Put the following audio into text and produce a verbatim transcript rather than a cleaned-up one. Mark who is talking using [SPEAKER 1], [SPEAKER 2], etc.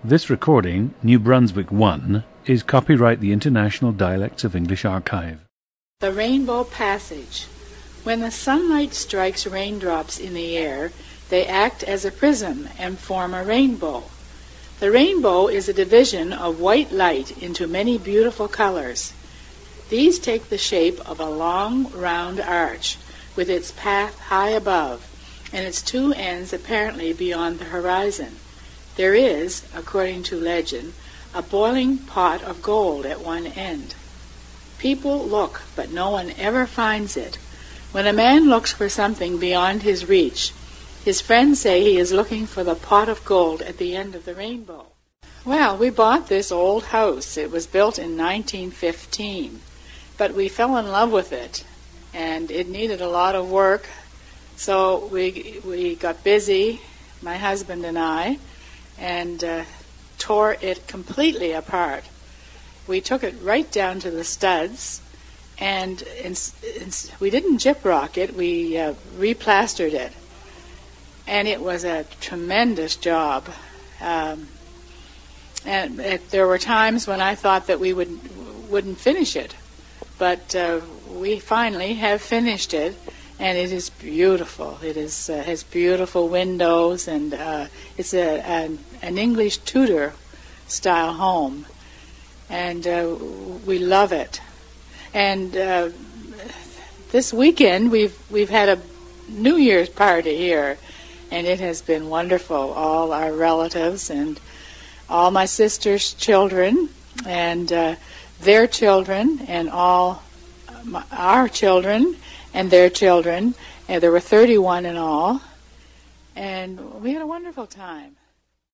[SPEAKER 1] This recording, New Brunswick one, is copyright the International Dialects of English Archive.
[SPEAKER 2] The Rainbow Passage. When the sunlight strikes raindrops in the air, they act as a prism and form a rainbow. The rainbow is a division of white light into many beautiful colors. These take the shape of a long, round arch, with its path high above, and its two ends apparently beyond the horizon. There is, according to legend, a boiling pot of gold at one end. People look, but no one ever finds it. When a man looks for something beyond his reach, his friends say he is looking for the pot of gold at the end of the rainbow. Well, we bought this old house. It was built in nineteen fifteen, but we fell in love with it, and it needed a lot of work, so we we got busy, my husband and I, and uh, tore it completely apart. We took it right down to the studs, and in, in, we didn't gyprock it, we uh, replastered it. And it was a tremendous job. Um, and it, there were times when I thought that we would, wouldn't finish it. But uh, we finally have finished it. And it is beautiful. It is uh, has beautiful windows, and uh, it's a, an, an English Tudor style home, and uh, we love it. And uh, this weekend we've we've had a New Year's party here, and it has been wonderful. All our relatives and all my sister's children and uh, their children and all my, our children and their children, and there were thirty-one in all, and we had a wonderful time.